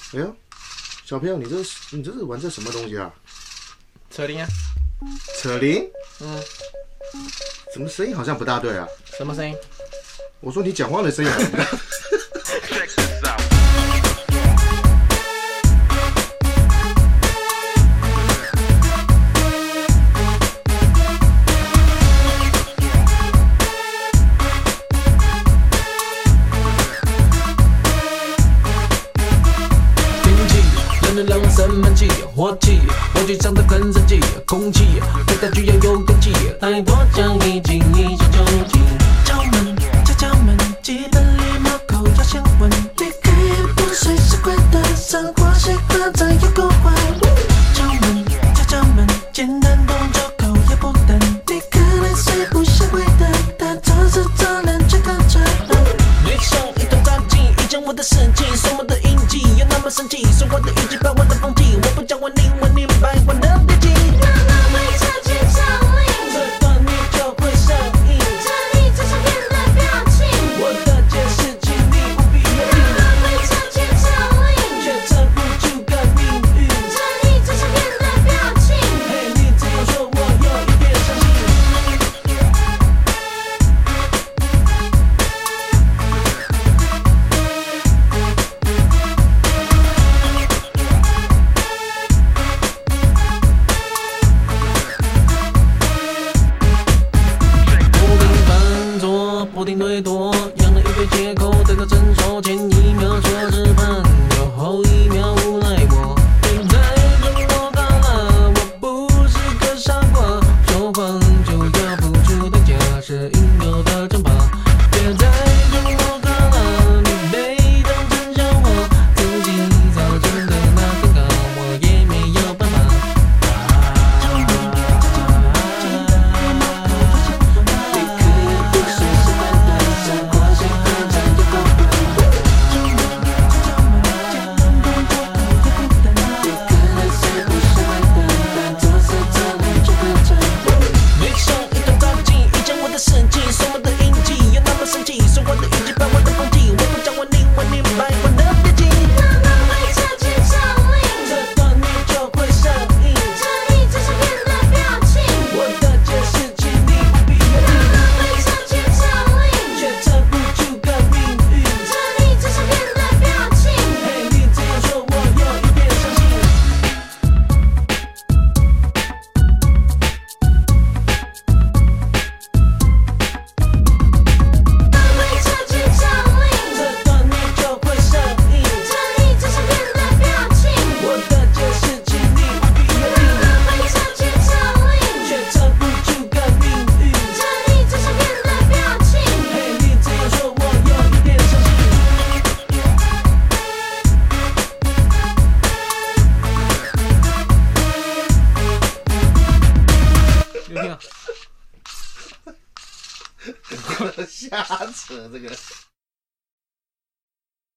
哎呦，小朋友，你这是玩这什么东西啊？ 扯铃啊。 扯铃？ 嗯。 怎么声音好像不大对啊？ 什么声音？ 我说你讲话的声音好像不大。 能让人生闷气，火气，火炬长得很生气，空气对待居要有勇气，来多讲一句，一起究竟。敲门，敲门，基本礼貌口要先问，离开不随习惯的生活习惯，这有够坏。敲门，敲门，简单动作口也不等，你可能是不想回的，但做事做人却更蠢。女生一头扎进，一讲我的事情，送我的印记，又那么生气，说我的语气，把我的风气，我不讲我宁我明白我的脾气。让我会超级降临，这段你就会上瘾，这你最常见的表情，我的解释请你务必留意。让我会超级降临，却撑不住改命运，这你最常见的表情。嘿，你这样说我有一点伤心。不停推脱，养了一堆借口，等到成熟，前一秒说是朋友，后一秒无奈我。现在跟我搞了，我不是个傻瓜，说谎就要付出代价，是应有的惩罚。别再跟我搞了，你被当成笑话，自己造成的那更高，我也没有办法。 瞎扯这个。